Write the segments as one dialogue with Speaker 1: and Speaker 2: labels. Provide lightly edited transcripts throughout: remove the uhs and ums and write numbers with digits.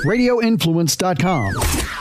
Speaker 1: radioinfluence.com.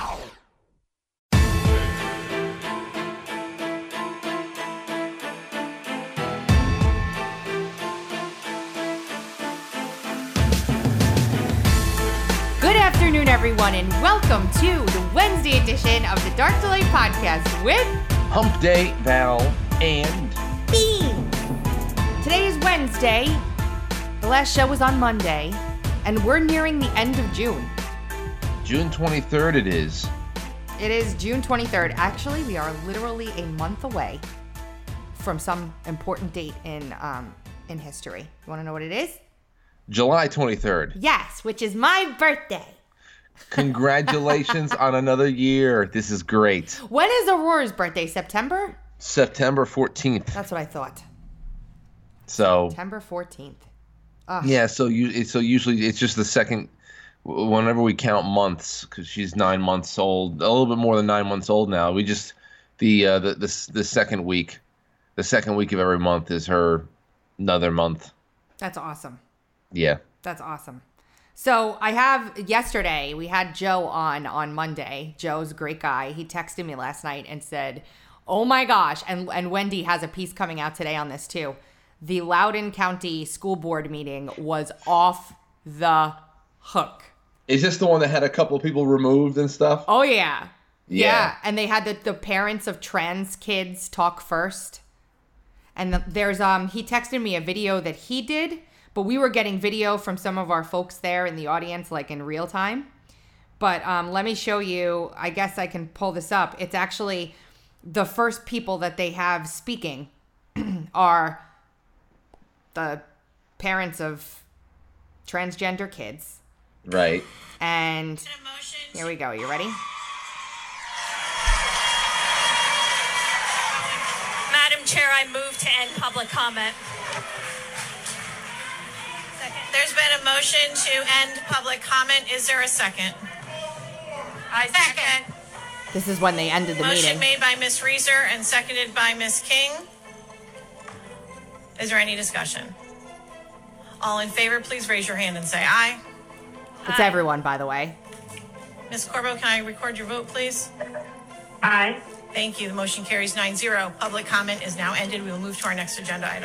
Speaker 2: Good afternoon, everyone, and welcome to the Wednesday edition of the Dark to Light podcast with
Speaker 3: Hump Day, Val, and
Speaker 2: Bean. Today is Wednesday. The last show was on Monday, and we're nearing the end of June.
Speaker 3: June 23rd it is.
Speaker 2: It is June 23rd. Actually, we are literally a month away from some important date in history. You want to know what it is?
Speaker 3: July 23rd.
Speaker 2: Yes, which is my birthday.
Speaker 3: Congratulations on another year. This is great.
Speaker 2: When is Aurora's birthday? September?
Speaker 3: September 14th.
Speaker 2: That's what I thought.
Speaker 3: So
Speaker 2: September 14th.
Speaker 3: yeah, so usually it's just the second, whenever we count months, because she's 9 months old, a little bit more than 9 months old now. We just the second week of every month is her another month.
Speaker 2: That's awesome.
Speaker 3: Yeah.
Speaker 2: That's awesome. So yesterday, we had Joe on Monday. Joe's a great guy. He texted me last night and said, oh my gosh, and Wendy has a piece coming out today on this too. The Loudoun County School Board meeting was off the hook.
Speaker 3: Is this the one that had a couple of people removed and stuff?
Speaker 2: Oh yeah. Yeah. And they had the parents of trans kids talk first. And there's he texted me a video that he did. But we were getting video from some of our folks there in the audience, like in real time. But let me show you. I guess I can pull this up. It's actually the first people that they have speaking are the parents of transgender kids.
Speaker 3: Right.
Speaker 2: And here we go. You ready?
Speaker 4: Madam Chair, I move to end public comment. There's been a motion to end public comment. Is there a second? I second.
Speaker 2: This is when they ended the
Speaker 4: Motion
Speaker 2: meeting.
Speaker 4: made by Ms. Reeser and seconded by Ms. King. Is there any discussion? All in favor, please raise your hand and say aye.
Speaker 2: It's everyone, by the way.
Speaker 4: Ms. Corbo, can I record your vote, please?
Speaker 5: Aye.
Speaker 4: Thank you. The motion carries 9-0. Public comment is now ended. We will move to our next agenda item.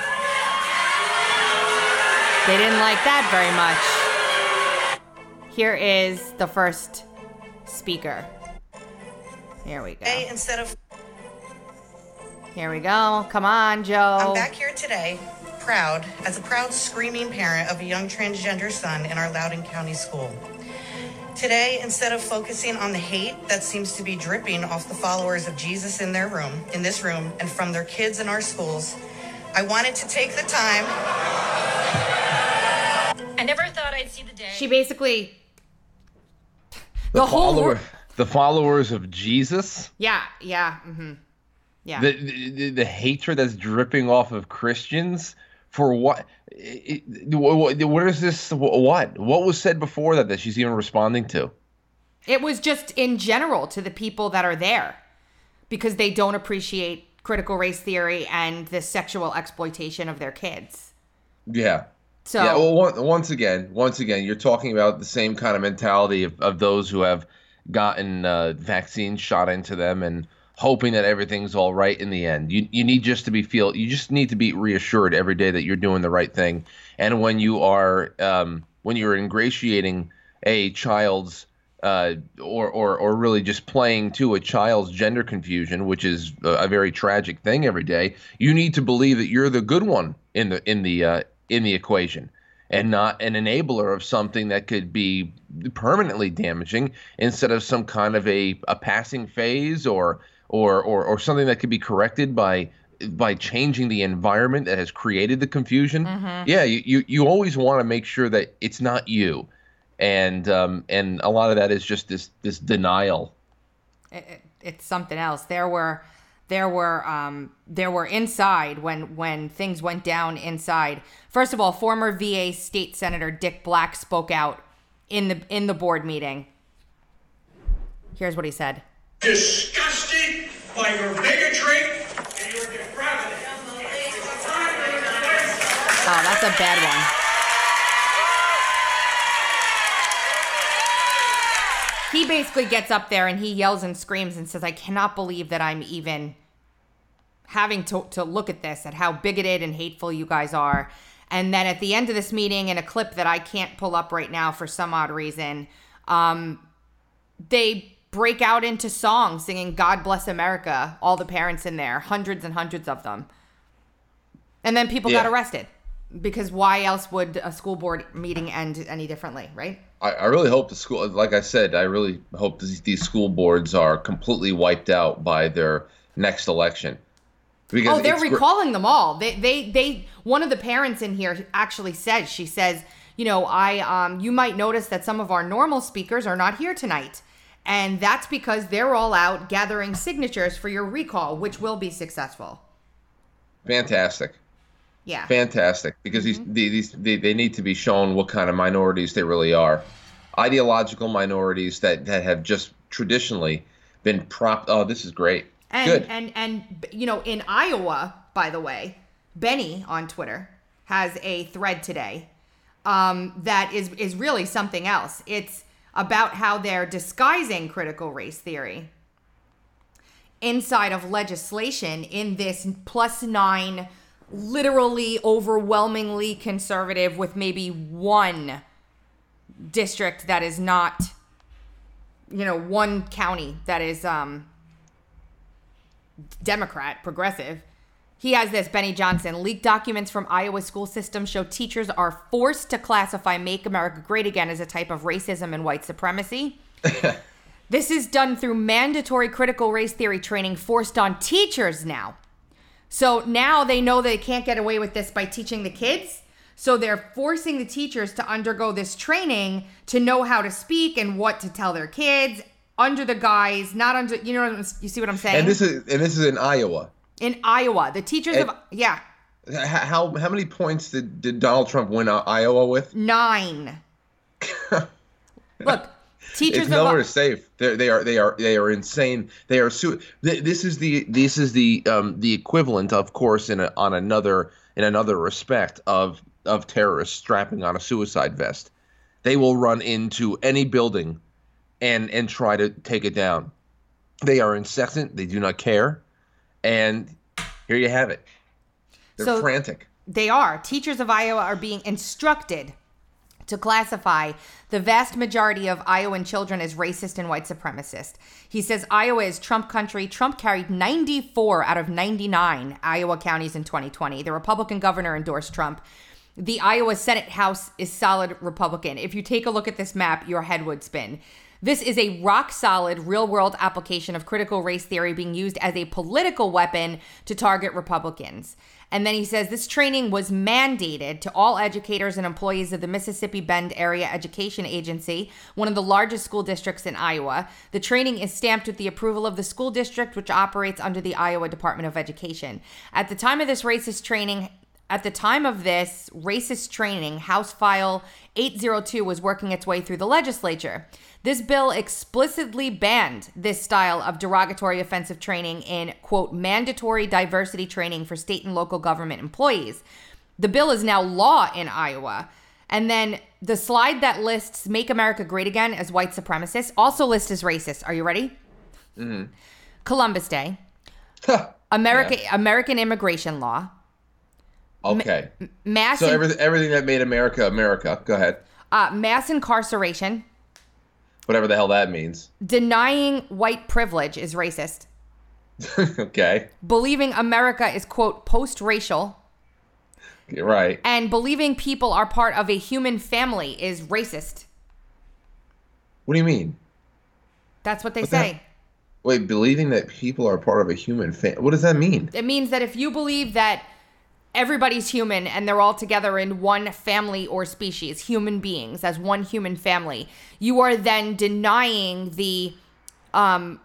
Speaker 2: They didn't like that very much. Here is the first speaker. Here we go.
Speaker 4: Hey, instead of
Speaker 2: Here we go. Come on, Joe.
Speaker 6: I'm back here today, as a proud screaming parent of a young transgender son in our Loudoun County school. Today, instead of focusing on the hate that seems to be dripping off the followers of Jesus in this room, and from their kids in our schools, I wanted to take the time.
Speaker 4: I never thought I'd see the day.
Speaker 2: She basically
Speaker 3: The followers of Jesus.
Speaker 2: Yeah. Mm-hmm. Yeah.
Speaker 3: The hatred that's dripping off of Christians for what? What is this? What was said before that she's even responding to?
Speaker 2: It was just in general to the people that are there because they don't appreciate critical race theory and the sexual exploitation of their kids.
Speaker 3: Yeah.
Speaker 2: So
Speaker 3: yeah, well, once again, you're talking about the same kind of mentality of those who have gotten vaccines shot into them and hoping that everything's all right in the end. You just need to be reassured every day that you're doing the right thing. And when you're ingratiating a child's or really just playing to a child's gender confusion, which is a very tragic thing every day, you need to believe that you're the good one in the equation and not an enabler of something that could be permanently damaging instead of some kind of a passing phase or something that could be corrected by changing the environment that has created the confusion. Mm-hmm. Yeah, you always want to make sure that it's not you, and a lot of that is just this denial.
Speaker 2: It's something else. There were inside when things went down inside. First of all, former VA State Senator Dick Black spoke out in the board meeting. Here's what he said.
Speaker 7: Disgusted by your bigotry and your depravity.
Speaker 2: Oh, that's a bad one. he basically gets up there and he yells and screams and says, I cannot believe that I'm even having to look at this, at how bigoted and hateful you guys are. And then at the end of this meeting, in a clip that I can't pull up right now for some odd reason, they break out into song singing God Bless America, all the parents in there, hundreds and hundreds of them. And then people got arrested, because why else would a school board meeting end any differently, right?
Speaker 3: I really hope the school, like I said, I really hope these school boards are completely wiped out by their next election. Because
Speaker 2: they're recalling them all. They one of the parents in here actually says, she says, you know, you might notice that some of our normal speakers are not here tonight. And that's because they're all out gathering signatures for your recall, which will be successful.
Speaker 3: Fantastic.
Speaker 2: Yeah.
Speaker 3: Fantastic. Because they need to be shown what kind of minorities they really are. Ideological minorities that have just traditionally been Oh, this is great. Good.
Speaker 2: And you know, in Iowa, by the way, Benny on Twitter has a thread today that is really something else. It's about how they're disguising critical race theory inside of legislation in this +9, literally overwhelmingly conservative, with maybe one district that is not, you know, one county that is Democrat, progressive. He has this, Benny Johnson. Leaked documents from Iowa school system show teachers are forced to classify Make America Great Again as a type of racism and white supremacy. This is done through mandatory critical race theory training forced on teachers now. So now they know they can't get away with this by teaching the kids. So they're forcing the teachers to undergo this training to know how to speak and what to tell their kids under the guise, not under, you know, you see what I'm saying?
Speaker 3: And this is in Iowa.
Speaker 2: In Iowa, the teachers
Speaker 3: How many points did Donald Trump win Iowa with?
Speaker 2: 9. Look, teachers
Speaker 3: it's nowhere safe. They are insane. They are this is the equivalent, of course, in another respect of terrorists strapping on a suicide vest. They will run into any building and try to take it down. They are incessant. They do not care. And here you have it. They're frantic.
Speaker 2: They are. Teachers of Iowa are being instructed to classify the vast majority of Iowan children as racist and white supremacist. He says Iowa is Trump country. Trump carried 94 out of 99 Iowa counties in 2020. The Republican governor endorsed Trump. The Iowa Senate House is solid Republican. If you take a look at this map, your head would spin. This is a rock-solid, real-world application of critical race theory being used as a political weapon to target Republicans. And then he says this training was mandated to all educators and employees of the Mississippi Bend Area Education Agency, one of the largest school districts in Iowa. The training is stamped with the approval of the school district, which operates under the Iowa Department of Education. At the time of this racist training, House File 802 was working its way through the legislature. This bill explicitly banned this style of derogatory offensive training in, quote, mandatory diversity training for state and local government employees. The bill is now law in Iowa. And then the slide that lists Make America Great Again as white supremacists also lists as racist. Are you ready? Mm-hmm. Columbus Day. American immigration law.
Speaker 3: Okay. Everything that made America America. Go ahead.
Speaker 2: Mass incarceration.
Speaker 3: Whatever the hell that means.
Speaker 2: Denying white privilege is racist.
Speaker 3: Okay.
Speaker 2: Believing America is, quote, post-racial.
Speaker 3: You're right.
Speaker 2: And believing people are part of a human family is racist.
Speaker 3: What do you mean?
Speaker 2: That's what they say.
Speaker 3: Wait, believing that people are part of a human family. What does that mean?
Speaker 2: It means that if you believe that everybody's human and they're all together in one family or species, human beings as one human family, you are then denying the I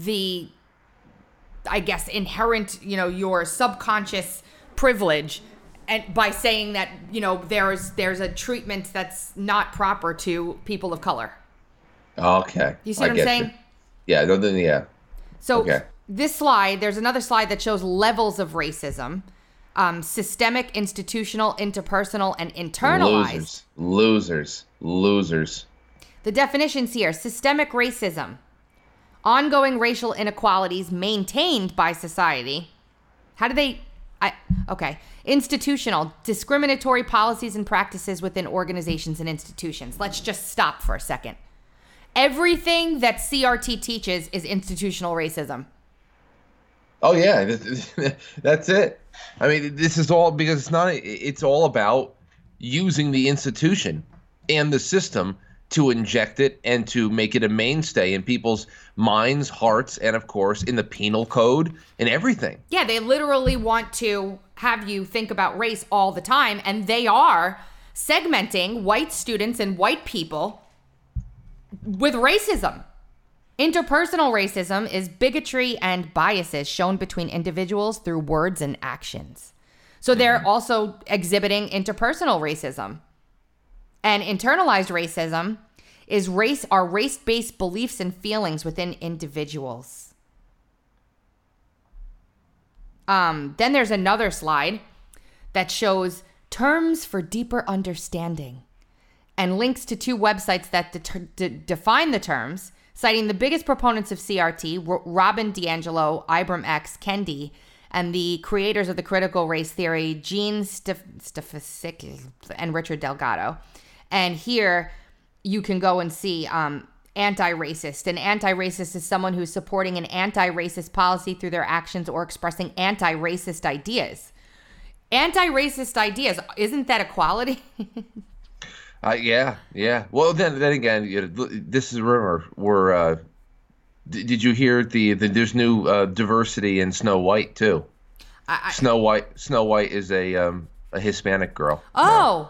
Speaker 2: guess inherent, you know, your subconscious privilege, and by saying that, you know, there's a treatment that's not proper to people of color.
Speaker 3: Okay.
Speaker 2: You see what I'm saying?
Speaker 3: Yeah.
Speaker 2: So this slide, there's another slide that shows levels of racism. Systemic, institutional, interpersonal, and internalized.
Speaker 3: Losers.
Speaker 2: The definitions here: systemic racism, ongoing racial inequalities maintained by society. How do they... Okay. Institutional, discriminatory policies and practices within organizations and institutions. Let's just stop for a second. Everything that CRT teaches is institutional racism.
Speaker 3: Oh yeah, that's it. I mean, this is all because it's all about using the institution and the system to inject it and to make it a mainstay in people's minds, hearts, and of course in the penal code and everything.
Speaker 2: Yeah, they literally want to have you think about race all the time, and they are segmenting white students and white people with racism. Interpersonal racism is bigotry and biases shown between individuals through words and actions. So they're also exhibiting interpersonal racism. And internalized racism is race-based beliefs and feelings within individuals. Then there's another slide that shows terms for deeper understanding and links to 2 websites that define the terms, citing the biggest proponents of CRT, Robin DiAngelo, Ibram X. Kendi, and the creators of the critical race theory, Gene Stefasik and Richard Delgado. And here you can go and see anti-racist. An anti-racist is someone who's supporting an anti-racist policy through their actions or expressing anti-racist ideas. Anti-racist ideas, isn't that equality?
Speaker 3: Yeah. Well, then again, this is a rumor. Did you hear there's new diversity in Snow White too? Snow White is a Hispanic girl.
Speaker 2: Oh.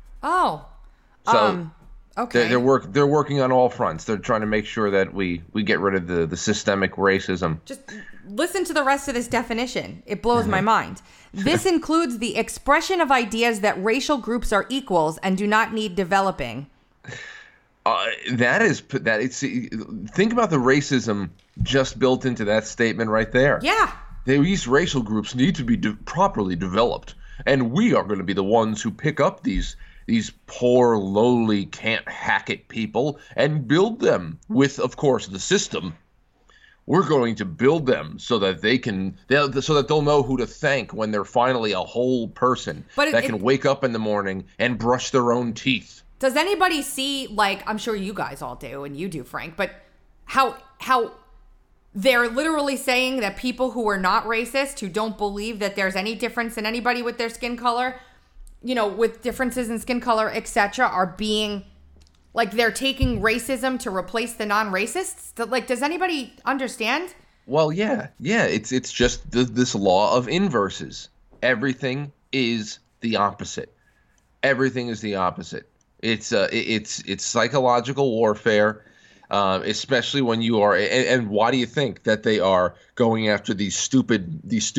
Speaker 3: So
Speaker 2: okay.
Speaker 3: They're working on all fronts. They're trying to make sure that we get rid of the systemic racism.
Speaker 2: Just listen to the rest of this definition. It blows my mind. This includes the expression of ideas that racial groups are equals and do not need developing.
Speaker 3: Think about the racism just built into that statement right there.
Speaker 2: Yeah.
Speaker 3: These racial groups need to be properly developed, and we are going to be the ones who pick up these poor, lowly, can't hack it people and build them with, of course, the system. We're going to build them so that they'll know who to thank when they're finally a whole person can wake up in the morning and brush their own teeth.
Speaker 2: Does anybody see, like, I'm sure you guys all do, and you do, Frank, but how they're literally saying that people who are not racist, who don't believe that there's any difference in anybody with their skin color, with differences in skin color, etc., are being, like, they're taking racism to replace the non-racists? Like, does anybody understand?
Speaker 3: Well, yeah. It's just this law of inverses. Everything is the opposite. Everything is the opposite. It's psychological warfare, especially when you are. And why do you think that they are going after these stupid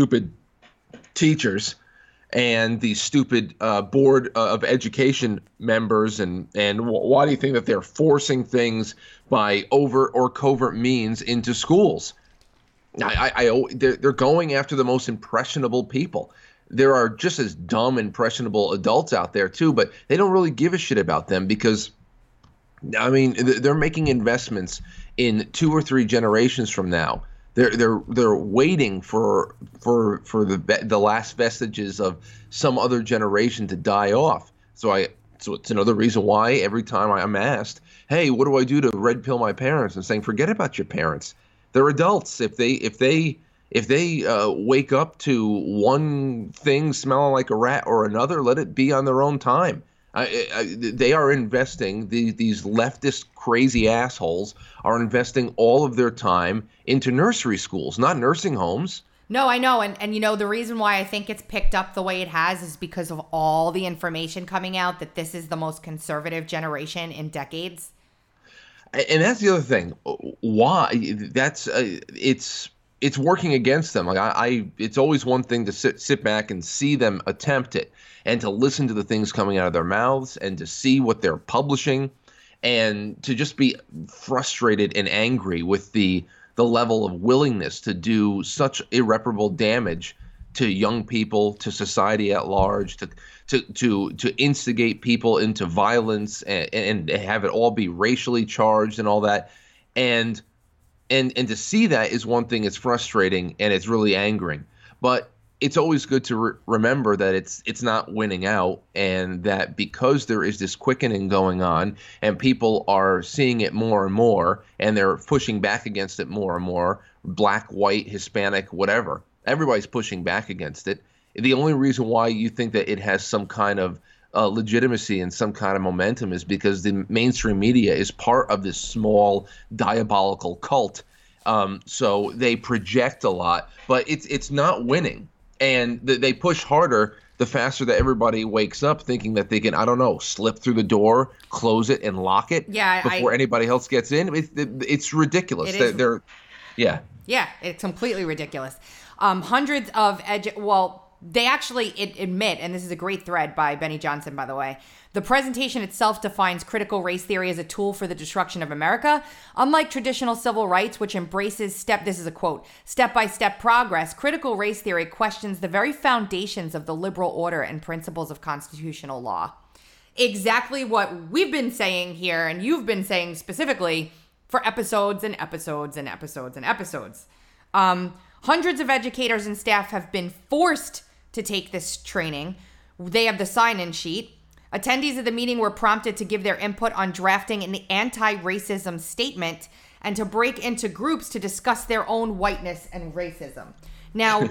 Speaker 3: teachers and these stupid board of education members, and why do you think that they're forcing things by overt or covert means into schools? They're going after the most impressionable people. There are just as dumb, impressionable adults out there too, but they don't really give a shit about them because, I mean, they're making investments in 2 or 3 generations from now. They're waiting for the last vestiges of some other generation to die off. So it's another reason why every time I'm asked, hey, what do I do to red pill my parents? I'm saying, forget about your parents. They're adults. If they wake up to one thing smelling like a rat or another, let it be on their own time. They are investing, these leftist crazy assholes are investing all of their time into nursery schools, not nursing homes.
Speaker 2: No, I know. And the reason why I think it's picked up the way it has is because of all the information coming out that this is the most conservative generation in decades.
Speaker 3: And that's the other thing. Why? That's it's working against them. Like it's always one thing to sit back and see them attempt it, and to listen to the things coming out of their mouths, and to see what they're publishing, and to just be frustrated and angry with the level of willingness to do such irreparable damage to young people, to society at large, to instigate people into violence and have it all be racially charged and all that. And to see that is one thing. It's frustrating and it's really angering. But it's always good to remember that it's not winning out, and that because there is this quickening going on and people are seeing it more and more and they're pushing back against it more and more, black, white, Hispanic, whatever, everybody's pushing back against it. The only reason why you think that it has some kind of legitimacy and some kind of momentum is because the mainstream media is part of this small diabolical cult. So they project a lot, but it's not winning. And they push harder the faster that everybody wakes up thinking that they can, I don't know, slip through the door, close it, and lock it before anybody else gets in. It's ridiculous. Yeah,
Speaker 2: it's completely ridiculous. Hundreds of they actually admit, and this is a great thread by Benny Johnson, by the way, the presentation itself defines critical race theory as a tool for the destruction of America. Unlike traditional civil rights, which embraces this is a quote, step-by-step progress, critical race theory questions the very foundations of the liberal order and principles of constitutional law. Exactly what we've been saying here, and you've been saying specifically for episodes and episodes and episodes and episodes. Hundreds of educators and staff have been forced to take this training. They have the sign-in sheet. Attendees of the meeting were prompted to give their input on drafting an anti-racism statement and to break into groups to discuss their own whiteness and racism. Now,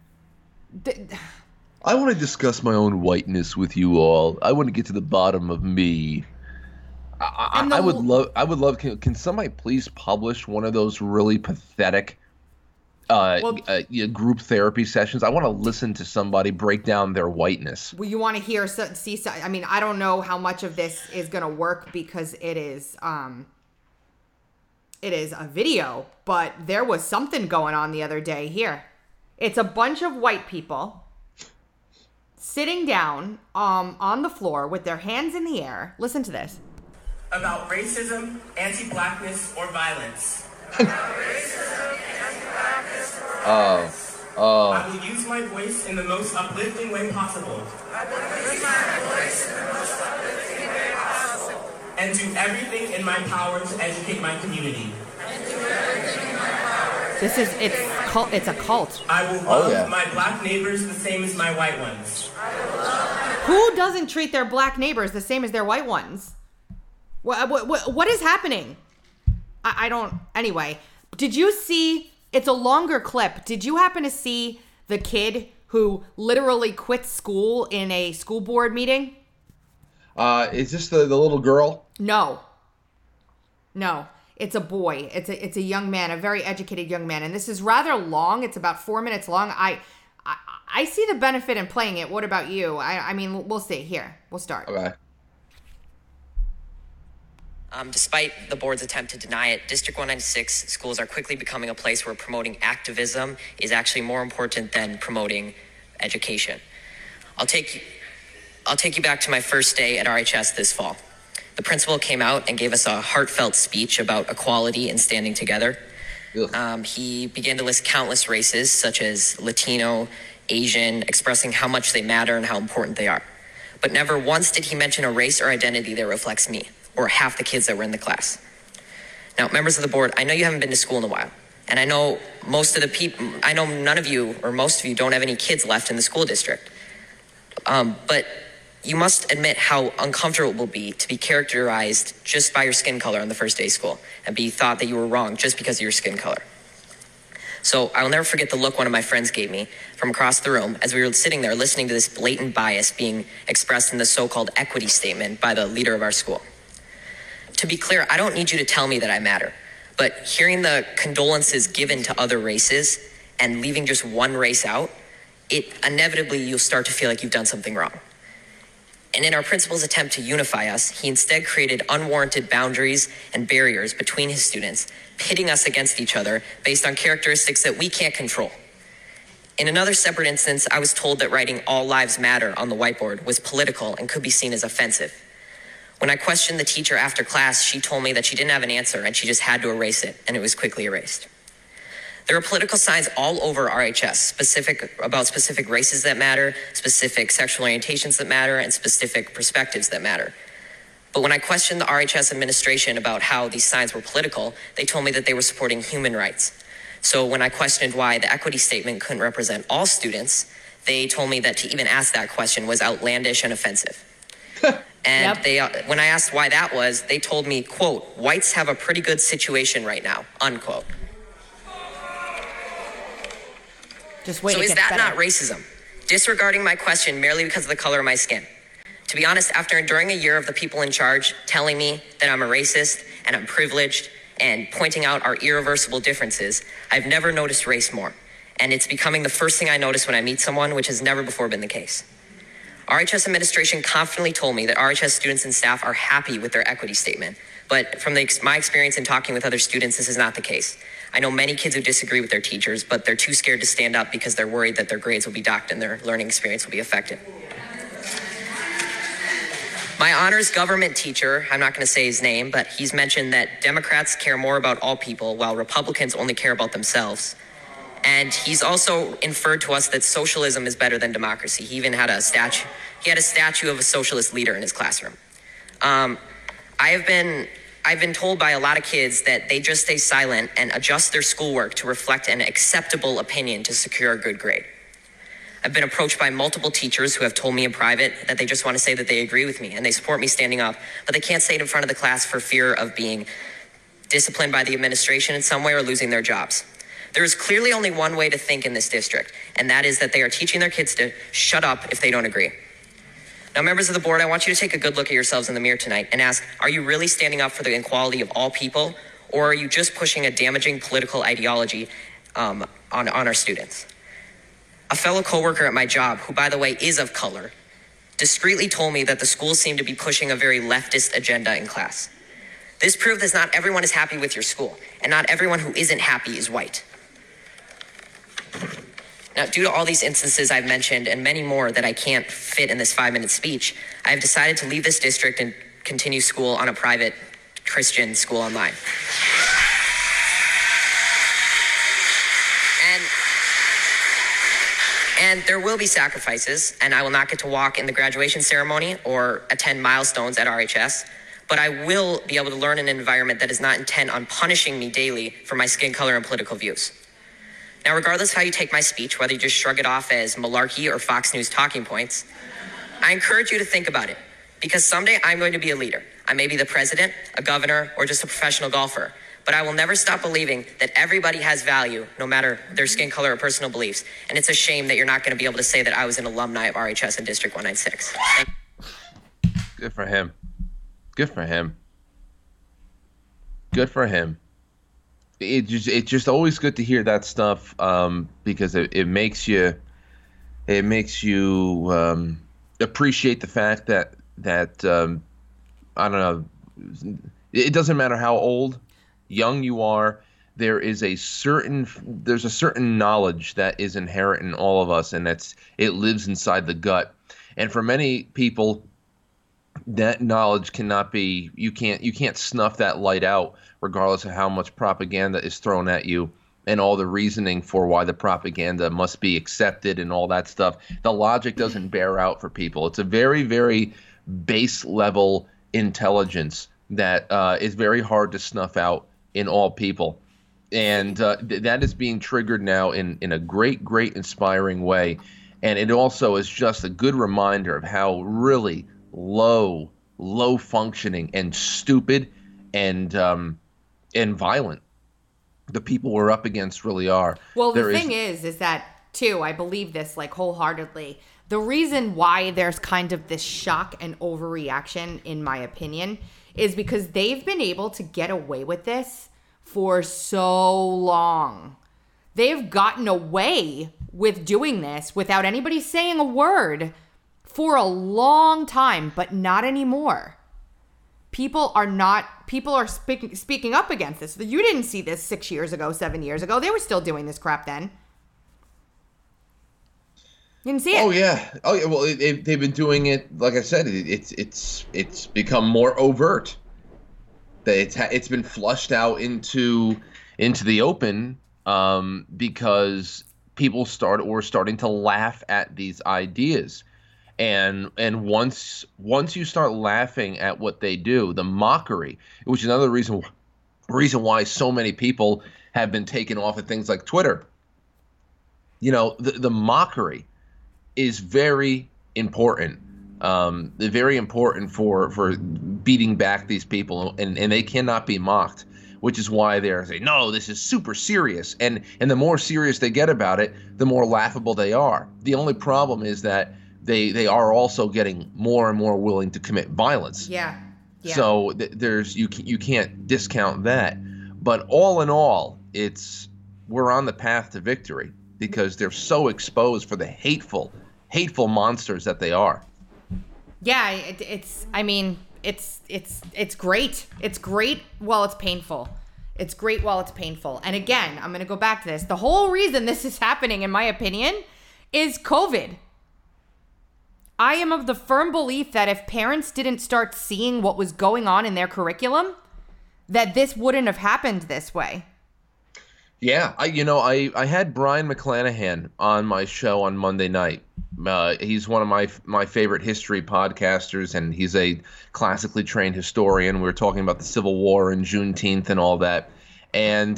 Speaker 3: I want to discuss my own whiteness with you all. I want to get to the bottom of me. I would love. Can somebody please publish one of those really pathetic group therapy sessions? I want to listen to somebody break down their whiteness.
Speaker 2: Well, you want to see. I mean, I don't know how much of this is going to work because it is a video, but there was something going on the other day here. It's a bunch of white people sitting down on the floor with their hands in the air. Listen to this.
Speaker 1: About racism, anti-blackness, or violence. I will use my voice in the most uplifting way possible. And do everything in my power to educate my community.
Speaker 2: It's a cult.
Speaker 1: I will love my black neighbors the same as my white ones.
Speaker 2: Who doesn't treat their black neighbors the same as their white ones? What is happening? I don't. Anyway, did you see? It's a longer clip. Did you happen to see the kid who literally quit school in a school board meeting?
Speaker 3: Is this the little girl?
Speaker 2: No. It's a boy. It's a young man, a very educated young man, and this is rather long. It's about 4 minutes long. I see the benefit in playing it. What about you? I mean, we'll see. Here, we'll start.
Speaker 3: Okay.
Speaker 5: Despite the board's attempt to deny it, District 196 schools are quickly becoming a place where promoting activism is actually more important than promoting education. I'll take you back to my first day at RHS this fall. The principal came out and gave us a heartfelt speech about equality and standing together. He began to list countless races, such as Latino, Asian, expressing how much they matter and how important they are. But never once did he mention a race or identity that reflects me, or half the kids that were in the class. Now, members of the board, I know you haven't been to school in a while, and I know none of you, or most of you, don't have any kids left in the school district. But you must admit how uncomfortable it will be to be characterized just by your skin color on the first day of school, and be thought that you were wrong just because of your skin color. So I will never forget the look one of my friends gave me from across the room as we were sitting there listening to this blatant bias being expressed in the so-called equity statement by the leader of our school. To be clear, I don't need you to tell me that I matter, but hearing the condolences given to other races and leaving just one race out, it inevitably you'll start to feel like you've done something wrong. And in our principal's attempt to unify us, he instead created unwarranted boundaries and barriers between his students, pitting us against each other based on characteristics that we can't control. In another separate instance, I was told that writing "All Lives Matter" on the whiteboard was political and could be seen as offensive. When I questioned the teacher after class, she told me that she didn't have an answer and she just had to erase it, and it was quickly erased. There are political signs all over RHS, about specific races that matter, specific sexual orientations that matter, and specific perspectives that matter. But when I questioned the RHS administration about how these signs were political, they told me that they were supporting human rights. So when I questioned why the equity statement couldn't represent all students, they told me that to even ask that question was outlandish and offensive. And when I asked why that was, they told me, quote, "Whites have a pretty good situation right now," unquote.
Speaker 2: Just wait.
Speaker 5: So is that not racism? Disregarding my question merely because of the color of my skin? To be honest, after enduring a year of the people in charge telling me that I'm a racist and I'm privileged and pointing out our irreversible differences, I've never noticed race more. And it's becoming the first thing I notice when I meet someone, which has never before been the case. RHS administration confidently told me that RHS students and staff are happy with their equity statement. But from my experience in talking with other students, this is not the case. I know many kids who disagree with their teachers, but they're too scared to stand up because they're worried that their grades will be docked and their learning experience will be affected. My honors government teacher, I'm not going to say his name, but he's mentioned that Democrats care more about all people while Republicans only care about themselves. And he's also inferred to us that socialism is better than democracy. He even had a statue. He had a statue of a socialist leader in his classroom. I've been told by a lot of kids that they just stay silent and adjust their schoolwork to reflect an acceptable opinion to secure a good grade. I've been approached by multiple teachers who have told me in private that they just want to say that they agree with me and they support me standing up, but they can't say it in front of the class for fear of being disciplined by the administration in some way or losing their jobs. There is clearly only one way to think in this district, and that is that they are teaching their kids to shut up if they don't agree. Now, members of the board, I want you to take a good look at yourselves in the mirror tonight and ask, are you really standing up for the equality of all people, or are you just pushing a damaging political ideology on our students? A fellow coworker at my job, who by the way is of color, discreetly told me that the schools seem to be pushing a very leftist agenda in class. This proved that not everyone is happy with your school, and not everyone who isn't happy is white. Now, due to all these instances I've mentioned and many more that I can't fit in this 5-minute speech, I have decided to leave this district and continue school on a private Christian school online. And there will be sacrifices, and I will not get to walk in the graduation ceremony or attend milestones at RHS, but I will be able to learn in an environment that is not intent on punishing me daily for my skin color and political views. Now, regardless of how you take my speech, whether you just shrug it off as malarkey or Fox News talking points, I encourage you to think about it, because someday I'm going to be a leader. I may be the president, a governor, or just a professional golfer, but I will never stop believing that everybody has value, no matter their skin color or personal beliefs. And it's a shame that you're not going to be able to say that I was an alumni of RHS in District 196.
Speaker 3: Good for him. Good for him. Good for him. It's just always good to hear that stuff, because it makes you appreciate the fact that I don't know, it doesn't matter how old, young you are, there's a certain knowledge that is inherent in all of us, and it lives inside the gut. And for many people, that knowledge you can't snuff that light out, regardless of how much propaganda is thrown at you and all the reasoning for why the propaganda must be accepted and all that stuff. The logic doesn't bear out for people. It's a very, very base level intelligence that is very hard to snuff out in all people. And that is being triggered now in a great, great inspiring way. And it also is just a good reminder of how really low functioning and stupid and violent the people we're up against really are.
Speaker 2: Well, the thing is that too, I believe this like wholeheartedly. The reason why there's kind of this shock and overreaction, in my opinion, is because they've been able to get away with this for so long. They've gotten away with doing this without anybody saying a word for a long time, but not anymore. People are speaking up against this. You didn't see this 6 years ago, 7 years ago. They were still doing this crap then. You didn't see it.
Speaker 3: Oh yeah. Well, they've been doing it. Like I said, it's become more overt. It's been flushed out into the open because people were starting to laugh at these ideas. And once you start laughing at what they do, the mockery, which is another reason why so many people have been taken off of things like Twitter. You know, the mockery is very important. Very important for beating back these people, and they cannot be mocked, which is why they're saying, no, this is super serious. And the more serious they get about it, the more laughable they are. The only problem is that they are also getting more and more willing to commit violence.
Speaker 2: Yeah.
Speaker 3: So you can't discount that. But all in all, we're on the path to victory because they're so exposed for the hateful monsters that they are.
Speaker 2: Yeah, it's great. It's great while it's painful. It's great while it's painful. And again, I'm going to go back to this. The whole reason this is happening, in my opinion, is COVID. I am of the firm belief that if parents didn't start seeing what was going on in their curriculum, that this wouldn't have happened this way.
Speaker 3: Yeah, I had Brian McClanahan on my show on Monday night. He's one of my favorite history podcasters, and he's a classically trained historian. We were talking about the Civil War and Juneteenth and all that, and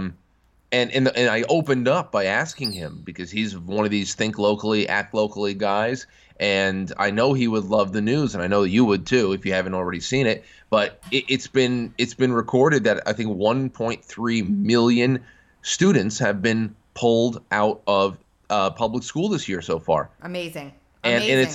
Speaker 3: I opened up by asking him, because he's one of these think locally, act locally guys, and I know he would love the news, and I know you would too if you haven't already seen it. But it's been recorded that I think 1.3 million students have been pulled out of public school this year so far.
Speaker 2: Amazing.
Speaker 3: And it's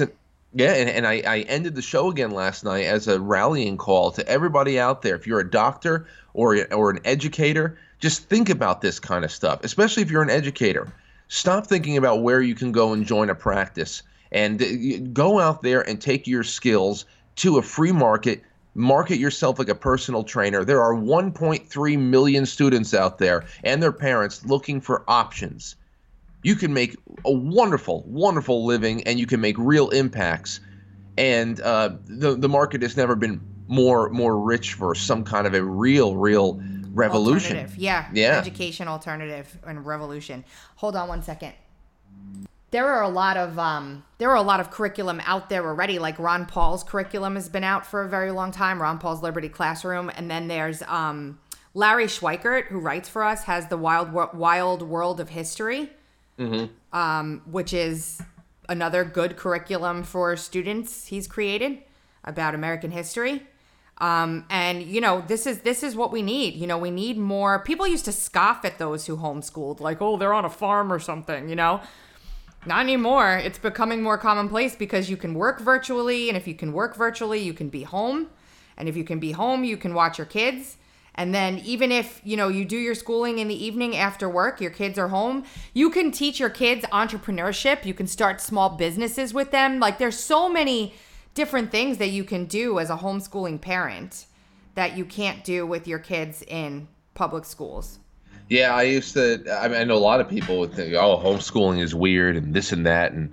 Speaker 3: I ended the show again last night as a rallying call to everybody out there. If you're a doctor or an educator, just think about this kind of stuff, especially if you're an educator. Stop thinking about where you can go and join a practice, and go out there and take your skills to a free market. Market yourself like a personal trainer. There are 1.3 million students out there and their parents looking for options. You can make a wonderful, wonderful living, and you can make real impacts. And the market has never been more rich for some kind of a real revolution.
Speaker 2: Alternative. Yeah. Education alternative and revolution. Hold on one second. There are a lot of curriculum out there already. Like Ron Paul's curriculum has been out for a very long time. Ron Paul's Liberty Classroom, and then there's Larry Schweikert, who writes for us, has the Wild World of History, which is another good curriculum for students he's created about American history. And this is what we need. We need more. People used to scoff at those who homeschooled, like, oh, they're on a farm or something. Not anymore. It's becoming more commonplace because you can work virtually, and if you can work virtually, you can be home. And if you can be home, you can watch your kids. And then even if, you do your schooling in the evening after work, your kids are home, you can teach your kids entrepreneurship. You can start small businesses with them. Like, there's so many different things that you can do as a homeschooling parent that you can't do with your kids in public schools.
Speaker 3: Yeah, I know a lot of people would think, oh, homeschooling is weird and this and that, and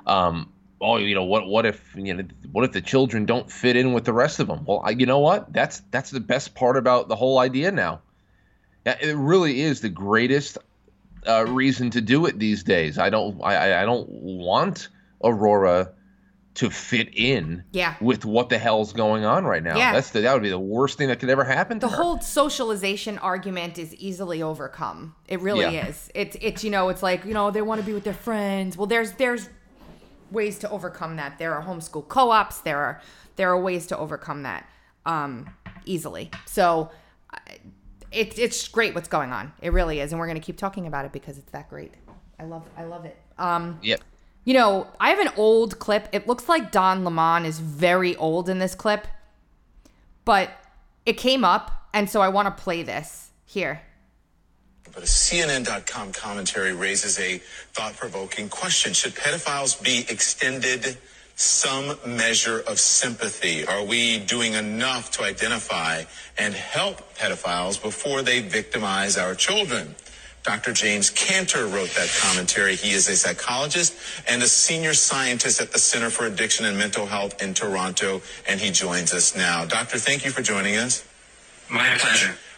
Speaker 3: what if the children don't fit in with the rest of them? Well, you know what? That's the best part about the whole idea now. It really is the greatest reason to do it these days. I don't want Aurora to fit in with what the hell's going on right now.
Speaker 2: Yeah.
Speaker 3: That would be the worst thing that could ever happen to her.
Speaker 2: The whole socialization argument is easily overcome. It really is. It's it's like, they want to be with their friends. Well, there's ways to overcome that. There are homeschool co-ops. There are ways to overcome that easily. So it's great what's going on. It really is, and we're going to keep talking about it because it's that great. I love it.
Speaker 3: Yep.
Speaker 2: I have an old clip. It looks like Don Lemon is very old in this clip, but it came up, and so I want to play this here.
Speaker 8: But a CNN.com commentary raises a thought-provoking question. Should pedophiles be extended some measure of sympathy? Are we doing enough to identify and help pedophiles before they victimize our children? Dr. James Cantor wrote that commentary. He is a psychologist and a senior scientist at the Center for Addiction and Mental Health in Toronto, and he joins us now. Doctor, thank you for joining us.
Speaker 1: My pleasure.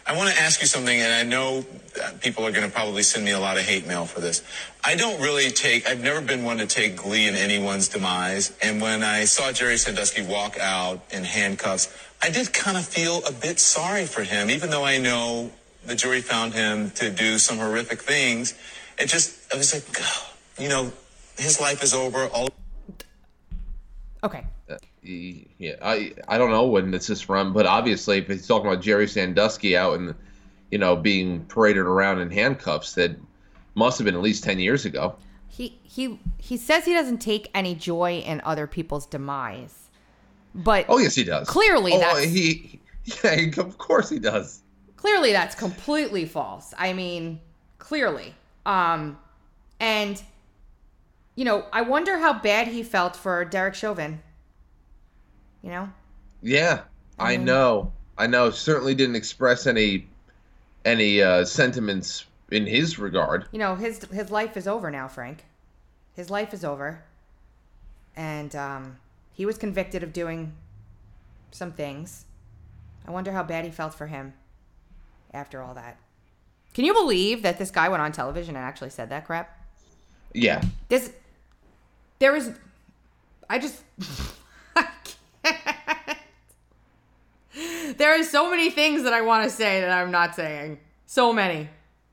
Speaker 8: I want to ask you something, and I know people are going to probably send me a lot of hate mail for this. I've never been one to take glee in anyone's demise. And when I saw Jerry Sandusky walk out in handcuffs, I did kind of feel a bit sorry for him, even though I know the jury found him to do some horrific things. I was like, his life is over.
Speaker 2: Okay.
Speaker 3: Yeah, I don't know when this is from, but obviously, if he's talking about Jerry Sandusky out and being paraded around in handcuffs, that must have been at least 10 years ago.
Speaker 2: He says he doesn't take any joy in other people's demise, but
Speaker 3: oh yes, he does.
Speaker 2: Clearly,
Speaker 3: of course he does.
Speaker 2: Clearly, that's completely false. I mean, clearly, and I wonder how bad he felt for Derek Chauvin.
Speaker 3: Yeah, I know. Certainly didn't express any sentiments in his regard.
Speaker 2: His life is over now, Frank. His life is over, and he was convicted of doing some things. I wonder how bad he felt for him after all that. Can you believe that this guy went on television and actually said that crap?
Speaker 3: Yeah.
Speaker 2: I can't. There are so many things that I want to say that I'm not saying. So many.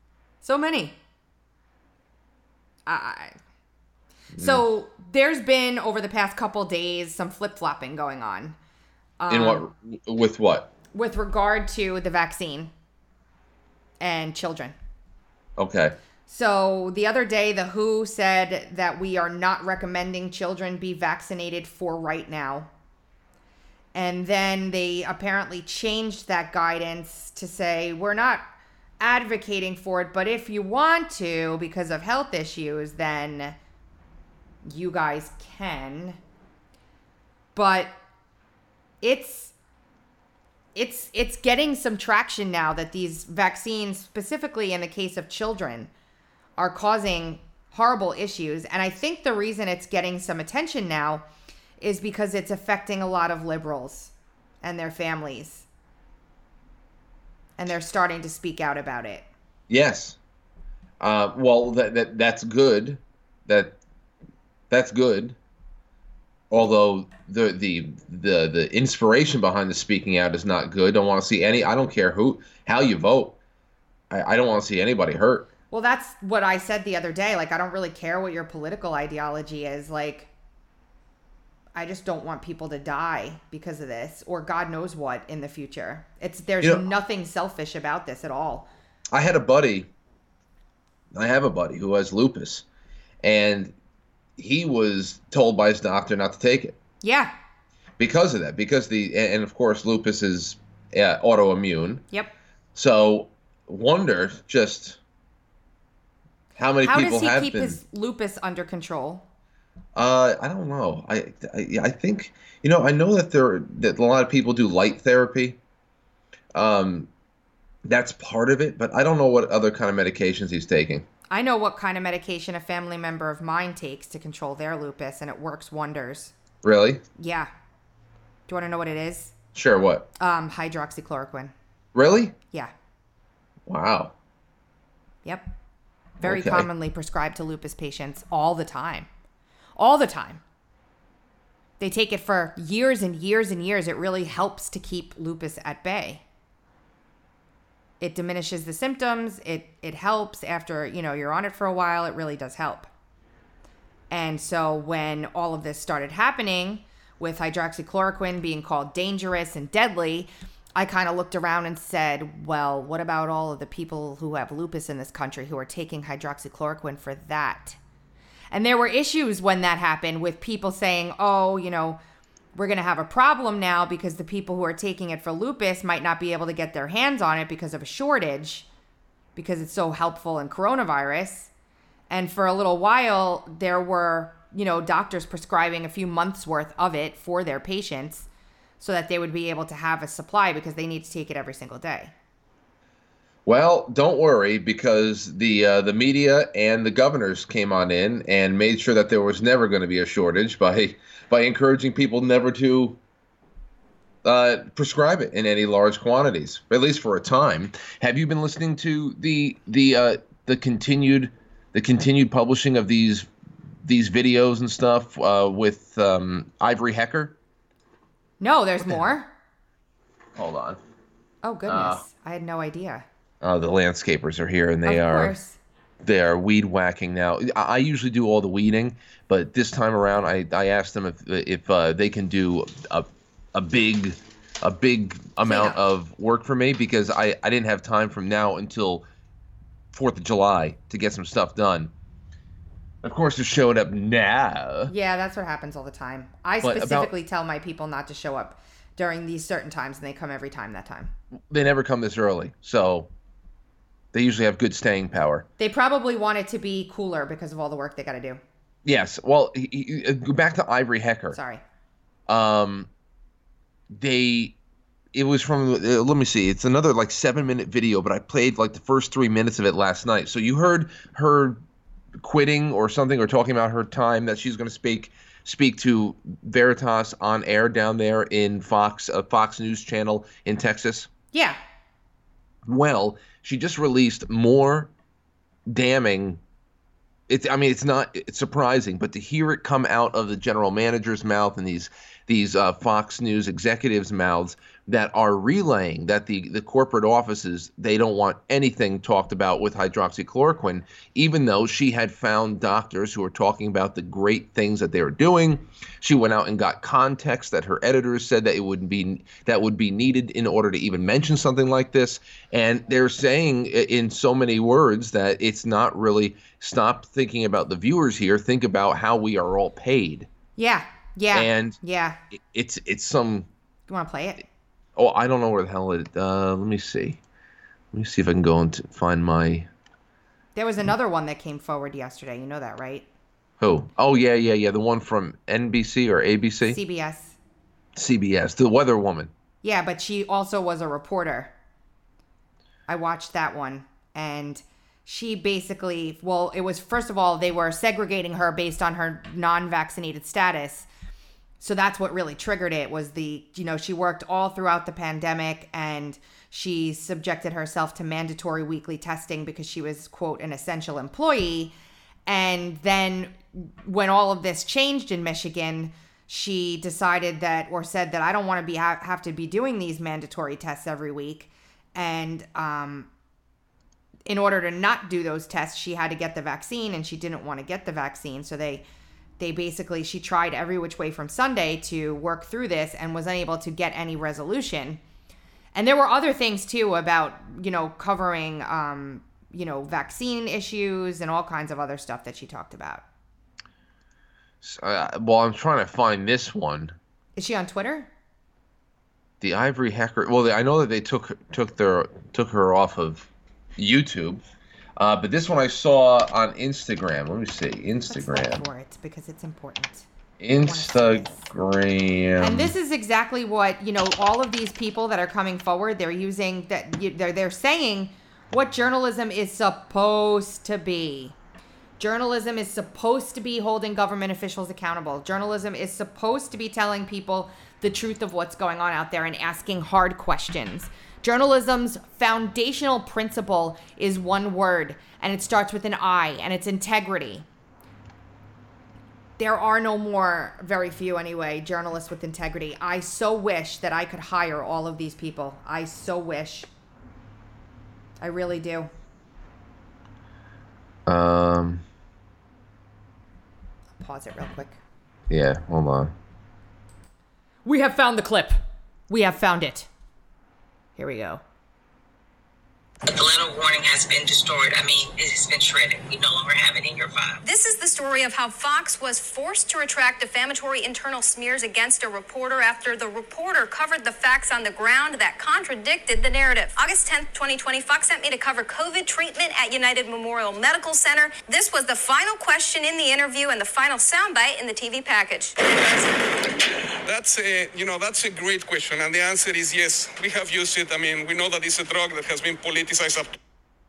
Speaker 2: So there's been, over the past couple days, some flip-flopping going on.
Speaker 3: With what?
Speaker 2: With regard to the vaccine and children.
Speaker 3: Okay.
Speaker 2: So the other day, the WHO said that we are not recommending children be vaccinated for right now. And then they apparently changed that guidance to say, we're not advocating for it, but if you want to, because of health issues, then you guys can. But it's getting some traction now that these vaccines, specifically in the case of children, are causing horrible issues. And I think the reason it's getting some attention now is because it's affecting a lot of liberals and their families. And they're starting to speak out about it.
Speaker 3: Yes. Well, that's good. That's good. Although the inspiration behind the speaking out is not good. Don't want to see I don't care how you vote. I don't want to see anybody hurt.
Speaker 2: Well, that's what I said the other day. Like, I don't really care what your political ideology is. Like, I just don't want people to die because of this, or God knows what in the future. There's nothing selfish about this at all.
Speaker 3: I have a buddy who has lupus, and he was told by his doctor not to take it.
Speaker 2: Yeah.
Speaker 3: Because of that, and of course lupus is autoimmune.
Speaker 2: Yep.
Speaker 3: So wonder just how many people have been. How does he keep
Speaker 2: his lupus under control?
Speaker 3: I don't know. I think I know that a lot of people do light therapy. That's part of it, but I don't know what other kind of medications he's taking.
Speaker 2: I know what kind of medication a family member of mine takes to control their lupus, and it works wonders.
Speaker 3: Really?
Speaker 2: Yeah. Do you want to know what it is?
Speaker 3: Sure, what?
Speaker 2: Hydroxychloroquine.
Speaker 3: Really?
Speaker 2: Yeah.
Speaker 3: Wow.
Speaker 2: Yep. Very commonly prescribed to lupus patients all the time. All the time. They take it for years and years and years. It really helps to keep lupus at bay. It diminishes the symptoms. It helps after, you're on it for a while. It really does help. And so when all of this started happening with hydroxychloroquine being called dangerous and deadly, I kind of looked around and said, well, what about all of the people who have lupus in this country who are taking hydroxychloroquine for that? And there were issues when that happened with people saying, oh, we're going to have a problem now because the people who are taking it for lupus might not be able to get their hands on it because of a shortage, because it's so helpful in coronavirus. And for a little while, there were, doctors prescribing a few months worth of it for their patients so that they would be able to have a supply because they need to take it every single day.
Speaker 3: Well, don't worry, because the media and the governors came on in and made sure that there was never going to be a shortage by encouraging people never to prescribe it in any large quantities, at least for a time. Have you been listening to the continued publishing of these videos and stuff with Ivory Hecker?
Speaker 2: No, there's more.
Speaker 3: Hold on.
Speaker 2: Oh goodness, I had no idea.
Speaker 3: The landscapers are here, and
Speaker 2: Of course.
Speaker 3: they are weed whacking now. I usually do all the weeding, but this time around, I asked them if they can do a big amount of work for me, because I didn't have time from now until 4th of July to get some stuff done. Of course, they're showing up now.
Speaker 2: Yeah, that's what happens all the time. I specifically tell my people not to show up during these certain times, and they come every time that time.
Speaker 3: They never come this early, so they usually have good staying power.
Speaker 2: They probably want it to be cooler because of all the work they got to do.
Speaker 3: Yes. Well, go back to Ivory Hecker.
Speaker 2: Sorry.
Speaker 3: It was from, let me see, it's another like 7-minute video, but I played like the first 3 minutes of it last night. So you heard her quitting or something, or talking about her time that she's going to speak to Veritas on air down there in Fox News channel in Texas.
Speaker 2: Yeah.
Speaker 3: Well, she just released more damning. It's surprising, but to hear it come out of the general manager's mouth and these Fox News executives' mouths that are relaying that the corporate offices, they don't want anything talked about with hydroxychloroquine, even though she had found doctors who were talking about the great things that they were doing. She went out and got context that her editors said that would be needed in order to even mention something like this. And they're saying in so many words that it's not really, stop thinking about the viewers here, think about how we are all paid.
Speaker 2: Yeah. Yeah.
Speaker 3: And
Speaker 2: yeah,
Speaker 3: it's some.
Speaker 2: You want to play it?
Speaker 3: Oh, I don't know where the hell it. Let me see. Let me see if I can go and find my.
Speaker 2: There was another one that came forward yesterday. You know that, right?
Speaker 3: Who? Oh yeah. The one from NBC or ABC. CBS. The weather woman.
Speaker 2: Yeah, but she also was a reporter. I watched that one, and she basically, well, it was, first of all, they were segregating her based on her non-vaccinated status. So that's what really triggered it, was she worked all throughout the pandemic, and she subjected herself to mandatory weekly testing because she was, quote, an essential employee. And then when all of this changed in Michigan, she decided that, or said that, I don't want to have to be doing these mandatory tests every week. And in order to not do those tests, she had to get the vaccine, and she didn't want to get the vaccine. So they basically, she tried every which way from Sunday to work through this and was unable to get any resolution. And there were other things too about, covering, vaccine issues and all kinds of other stuff that she talked about.
Speaker 3: Well, I'm trying to find this one.
Speaker 2: Is she on Twitter?
Speaker 3: The Ivory Hecker. Well, I know that they took her off of YouTube. But this one I saw on Instagram. Let me see. Instagram.
Speaker 2: Let's look for it because it's important.
Speaker 3: Instagram.
Speaker 2: And this is exactly what, all of these people that are coming forward, they're using that. They're saying what journalism is supposed to be. Journalism is supposed to be holding government officials accountable. Journalism is supposed to be telling people the truth of what's going on out there and asking hard questions. Journalism's foundational principle is one word, and it starts with an I, and it's integrity. There are no more, very few anyway, journalists with integrity. I so wish that I could hire all of these people. I so wish. I really do. Pause it real quick.
Speaker 3: Yeah, hold on.
Speaker 2: We have found the clip. We have found it. Here we go.
Speaker 9: The letter of warning has been destroyed. It has been shredded. We no longer have it in your file.
Speaker 10: This is the story of how Fox was forced to retract defamatory internal smears against a reporter after the reporter covered the facts on the ground that contradicted the narrative. August 10th, 2020, Fox sent me to cover COVID treatment at United Memorial Medical Center. This was the final question in the interview and the final soundbite in the TV package.
Speaker 11: That's a great question, and the answer is yes. We have used it. We know that it's a drug that has been politicized up to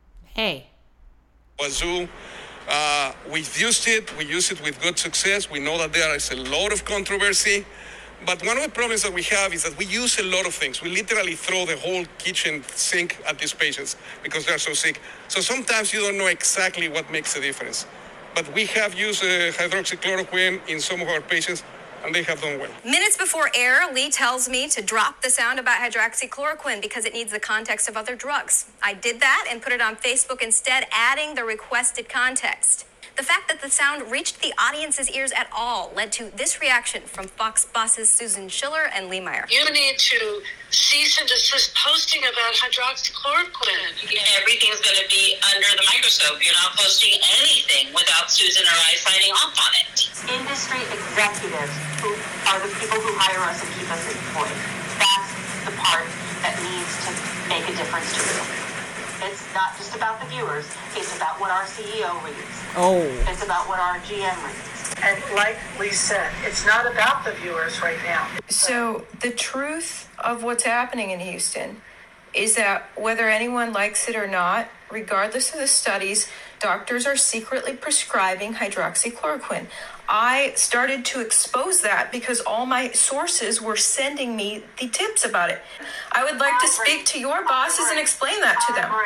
Speaker 11: wazoo. We've used it. We use it with good success. We know that there is a lot of controversy, But one of the problems that we have is that we use a lot of things. We literally throw the whole kitchen sink at these patients because they're so sick. So sometimes you don't know exactly what makes a difference. But we have used hydroxychloroquine in some of our patients, and they have done well.
Speaker 10: Minutes before air, Lee tells me to drop the sound about hydroxychloroquine because it needs the context of other drugs. I did that and put it on Facebook instead, adding the requested context. The fact that the sound reached the audience's ears at all led to this reaction from Fox bosses Susan Schiller and Lee Meyer.
Speaker 9: You need to cease and desist posting about hydroxychloroquine. Everything's going to be under the microscope. You're not posting anything without Susan or I signing off on it.
Speaker 12: Industry executives who are the people who hire us and keep us employed. That's the part that needs to make a difference to you. It's not just about the viewers. It's about what our CEO reads.
Speaker 2: Oh.
Speaker 12: It's about what our GM reads.
Speaker 13: And like Lee said, it's not about the viewers right now.
Speaker 14: So the truth of what's happening in Houston is that whether anyone likes it or not, regardless of the studies, doctors are secretly prescribing hydroxychloroquine. I started to expose that because all my sources were sending me the tips about it. I would like to speak to your bosses and explain that to them.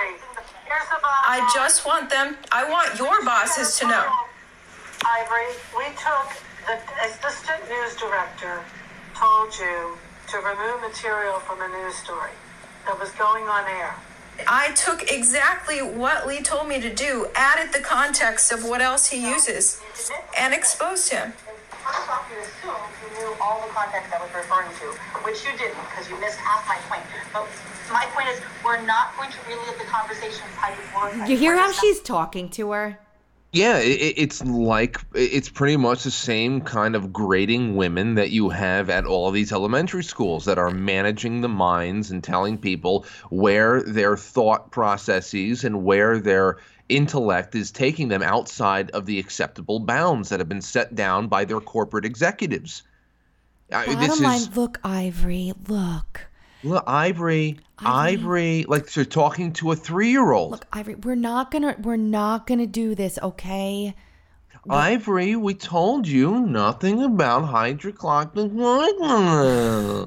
Speaker 14: I just want them, I want your bosses to know.
Speaker 13: Ivory, we took, the assistant news director told you to remove material from a news story that was going on air.
Speaker 14: I took exactly what Lee told me to do, added the context of what else he uses, and exposed him.
Speaker 12: First off, you assumed you knew all the context I was referring to, which you didn't because you missed half my point. But my point is, we're not going to relive the conversation hydroxychloroquine.
Speaker 2: You hear how she's talking to her?
Speaker 3: Yeah, it's pretty much the same kind of grading women that you have at all these elementary schools that are managing the minds and telling people where their thought processes and where their intellect is taking them outside of the acceptable bounds that have been set down by their corporate executives.
Speaker 2: Bottom line, look, Ivory, look.
Speaker 3: Look, Ivory, like you're talking to a 3-year-old.
Speaker 2: Look, Ivory, we're not gonna do this, okay?
Speaker 3: Ivory, we told you nothing about hydroxychloroquine.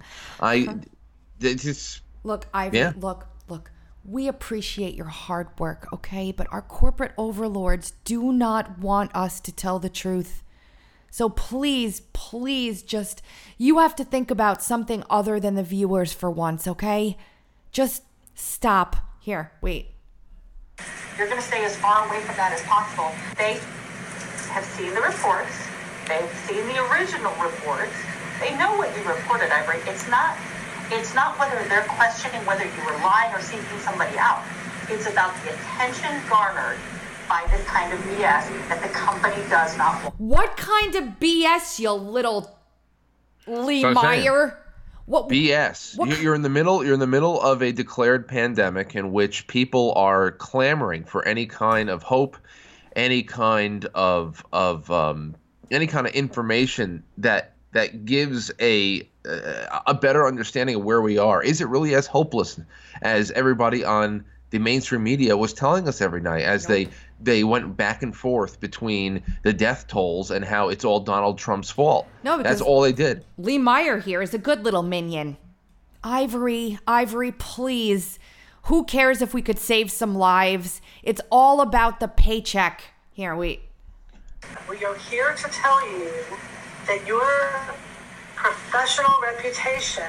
Speaker 2: Look, Ivory,
Speaker 3: yeah.
Speaker 2: look. We appreciate your hard work, okay? But our corporate overlords do not want us to tell the truth. So please, just, you have to think about something other than the viewers for once, okay? Just stop. Here, wait.
Speaker 12: You're going to stay as far away from that as possible. They have seen the reports. They've seen the original reports. They know what you reported, Ivory. It's not whether they're questioning whether you were lying or seeking somebody out. It's about the attention garnered by this kind of BS that the company does not want.
Speaker 2: What kind of BS, you little Lee Meyer? What
Speaker 3: BS? You're in the middle of a declared pandemic in which people are clamoring for any kind of hope, any kind of information that gives a better understanding of where we are. Is it really as hopeless as everybody on the mainstream media was telling us every night as they went back and forth between the death tolls and how it's all Donald Trump's fault?
Speaker 2: No, because
Speaker 3: that's all they did.
Speaker 2: Lee Meyer here is a good little minion. Ivory, please. Who cares if we could save some lives? It's all about the paycheck. Here, wait.
Speaker 13: We are here to tell you that your professional reputation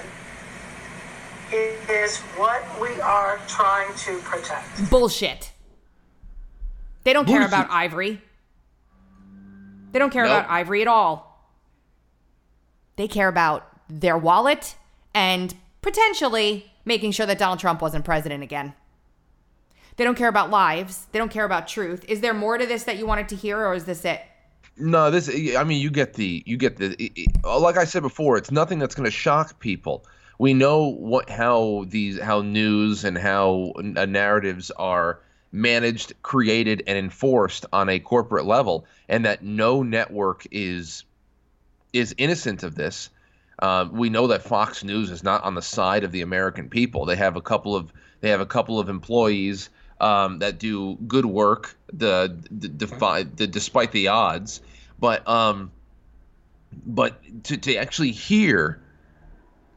Speaker 13: is what we are trying to protect.
Speaker 2: Bullshit. They don't care about Ivory. They don't care about Ivory at all. They care about their wallet and potentially making sure that Donald Trump wasn't president again. They don't care about lives. They don't care about truth. Is there more to this that you wanted to hear, or is this it?
Speaker 3: No, you get the like I said before, it's nothing that's going to shock people. We know how news and how narratives are managed, created, and enforced on a corporate level, and that no network is innocent of this. We know that Fox News is not on the side of the American people. They have a couple of employees that do good work, despite the odds. But to actually hear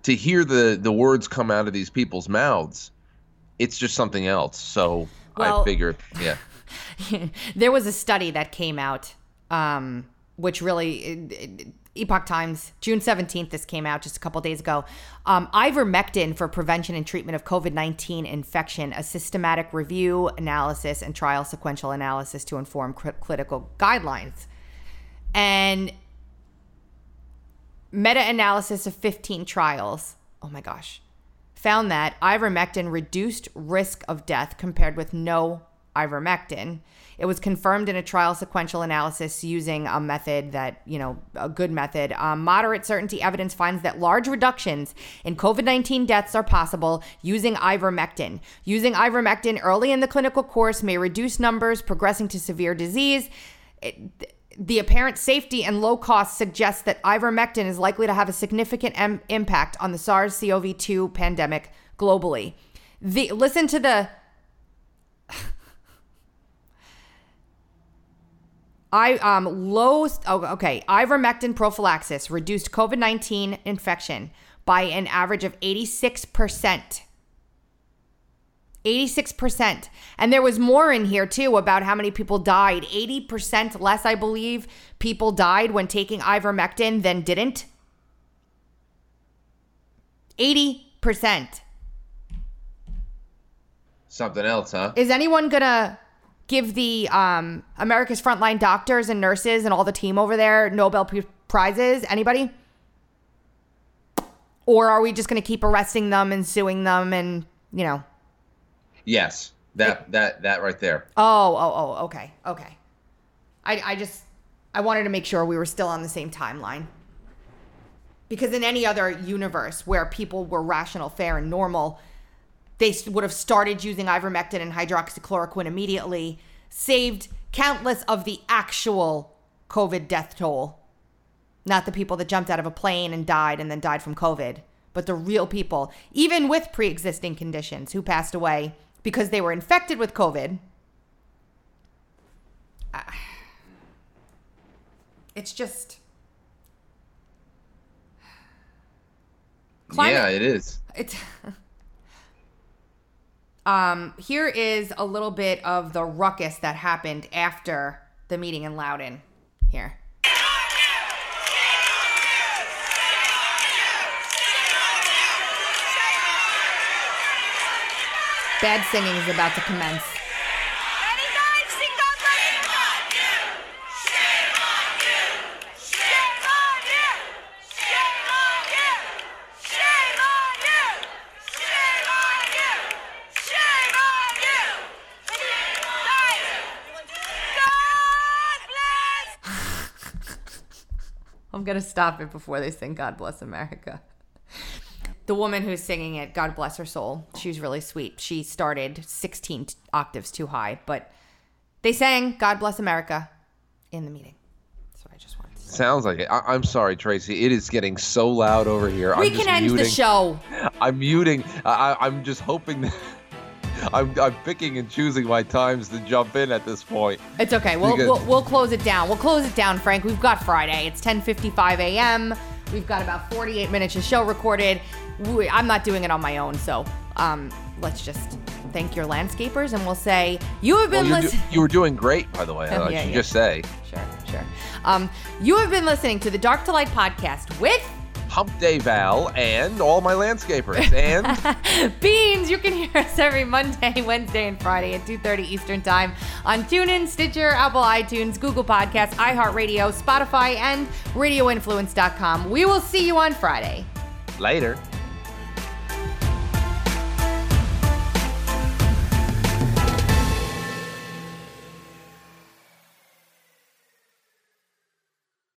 Speaker 3: to hear the words come out of these people's mouths, it's just something else. So I figured, yeah.
Speaker 2: There was a study that came out, which really, Epoch Times, June 17th, this came out just a couple days ago. Ivermectin for prevention and treatment of COVID-19 infection, a systematic review, analysis, and trial sequential analysis to inform clinical guidelines. And meta-analysis of 15 trials, oh my gosh, found that ivermectin reduced risk of death compared with no ivermectin. It was confirmed in a trial sequential analysis using a method that, a good method. Moderate certainty evidence finds that large reductions in COVID-19 deaths are possible using ivermectin. Using ivermectin early in the clinical course may reduce numbers progressing to severe disease. The apparent safety and low cost suggests that ivermectin is likely to have a significant impact on the SARS-CoV-2 pandemic globally. Listen to the... Ivermectin prophylaxis reduced COVID-19 infection by an average of 86%. 86%. And there was more in here too about how many people died. 80% less, I believe, people died when taking ivermectin than didn't. 80%.
Speaker 3: Something else, huh?
Speaker 2: Is anyone gonna give the America's Frontline doctors and nurses and all the team over there Nobel Prizes? Anybody? Or are we just going to keep arresting them and suing them and,
Speaker 3: Yes, that right there.
Speaker 2: Oh, okay. I wanted to make sure we were still on the same timeline. Because in any other universe where people were rational, fair, and normal, they would have started using ivermectin and hydroxychloroquine immediately, saved countless of the actual COVID death toll. Not the people that jumped out of a plane and then died from COVID, but the real people, even with pre-existing conditions, who passed away because they were infected with COVID. It's just...
Speaker 3: Yeah, it is.
Speaker 2: It's... Here is a little bit of the ruckus that happened after the meeting in Loudoun. Here. Bad singing is about to commence. I'm going to stop it before they sing God Bless America. The woman who's singing it, God bless her soul, she's really sweet. She started 16 octaves too high, but they sang God Bless America in the meeting. That's what I just wanted to say.
Speaker 3: Sounds like it. I'm sorry, Tracy. It is getting so loud over here.
Speaker 2: We can end the show.
Speaker 3: I'm muting. I'm just hoping that... I'm picking and choosing my times to jump in at this point.
Speaker 2: It's okay. We'll close it down. We'll close it down, Frank. We've got Friday. It's 10:55 a.m. We've got about 48 minutes of show recorded. I'm not doing it on my own, so let's just thank your landscapers, and we'll say you have been listening.
Speaker 3: You were doing great, by the way. I should just say.
Speaker 2: Sure. You have been listening to the Dark to Light podcast with
Speaker 3: Hump Day Val and all my landscapers and
Speaker 2: Beans. You can hear us every Monday, Wednesday, and Friday at 2:30 Eastern Time on TuneIn, Stitcher, Apple iTunes, Google Podcasts, iHeartRadio, Spotify, and RadioInfluence.com. We will see you on Friday.
Speaker 3: Later.